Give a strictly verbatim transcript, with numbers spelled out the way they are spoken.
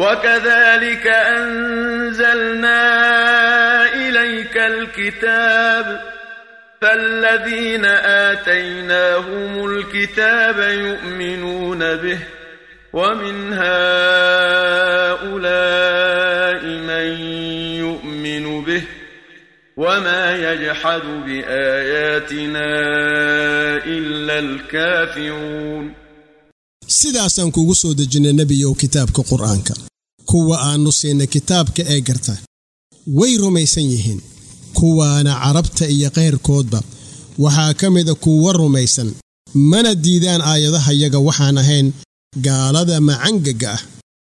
وكذلك أنزلنا إليك الكتاب فالذين آتيناهم الكتاب يؤمنون به ومن هؤلاء من يؤمن به وما يجحد بآياتنا إلا الكافرون sidaasan kugu soo dejinay nabiyow kitaabka quraanka kuwa aanu siinay kitaabka ee garta way rumaysan yihiin kuwaana carabta iyo qeyrkoodba waxaa kamida kuwa rumaysan mana diidaan aayadaha yaga waxaan ahayn gaalada macangaga ah